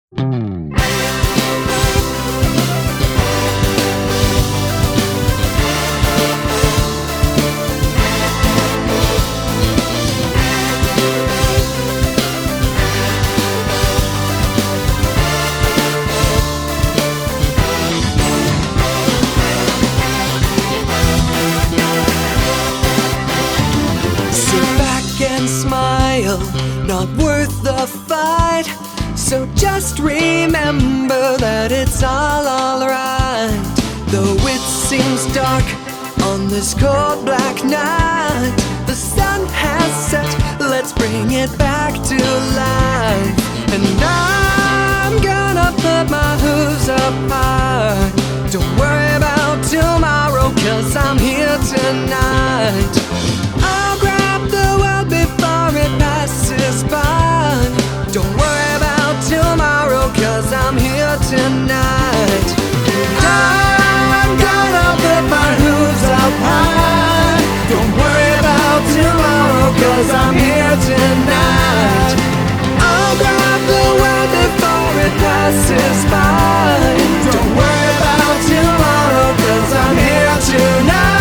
Sit back and smile, not worth the fight. So just remember that it's all alright. Though it seems dark on this cold black night, the sun has set, let's bring it back to life. And I'm gonna put my hooves up high. Don't worry about tomorrow, 'cause I'm here tonight. I'll grab the world before it passes by. Don't worry about tomorrow, 'cause I'm here tonight. I'm gonna put my hooves up high. Don't worry about tomorrow, 'cause I'm here tonight. I'll grab the world before it passes by. Don't worry about tomorrow, 'cause I'm here tonight.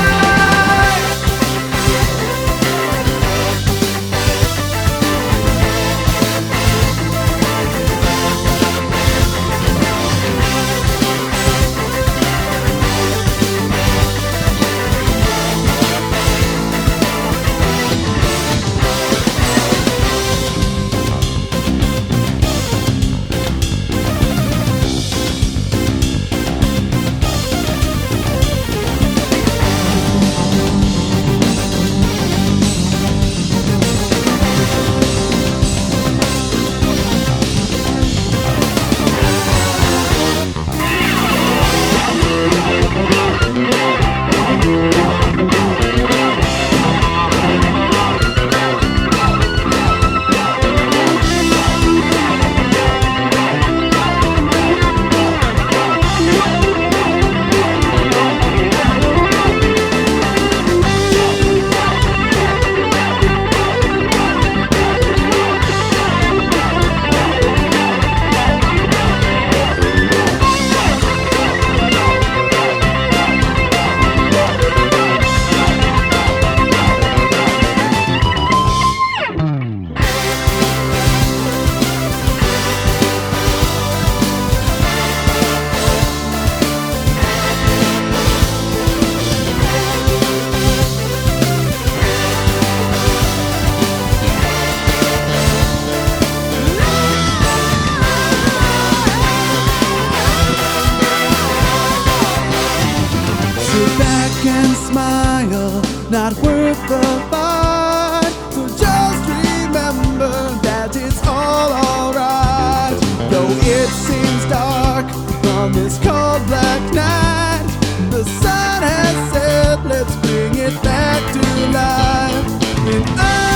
Sit back and smile, not worth the fight. So just remember that it's all alright. Though it seems dark on this cold black night, the sun has set, let's bring it back to life. And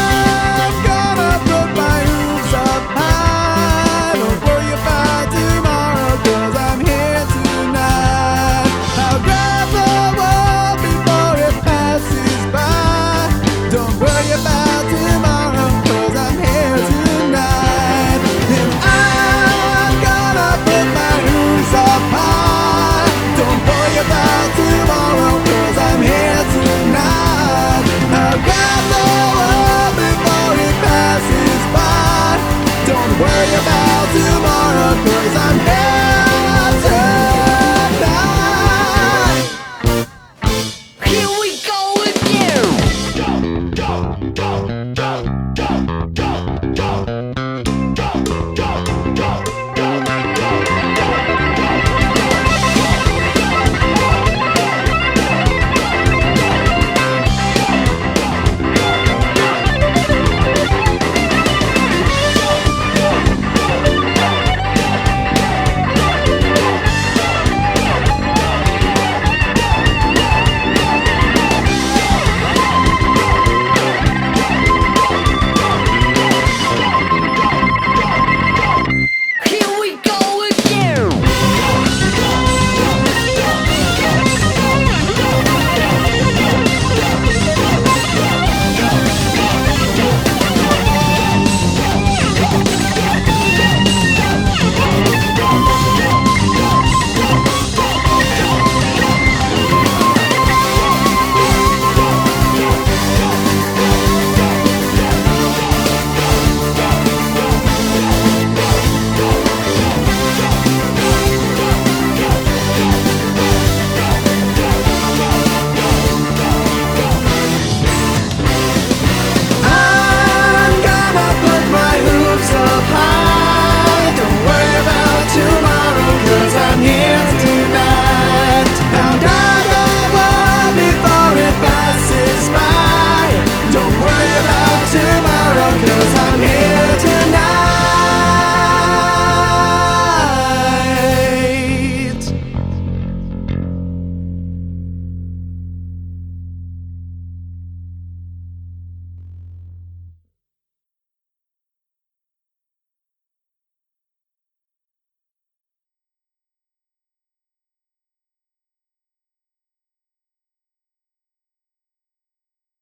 I'm gonna put my hooves up high. Don't worry about tomorrow, 'cause I'm here tonight. I'll grab the world before it passes by. Don't worry about tomorrow, 'cause I'm here tonight. And I'm gonna put my hooves up high. Don't worry about tomorrow, 'cause I'm here tonight. I'll grab the world before it passes by. Don't worry about tomorrow, 'cause I'm here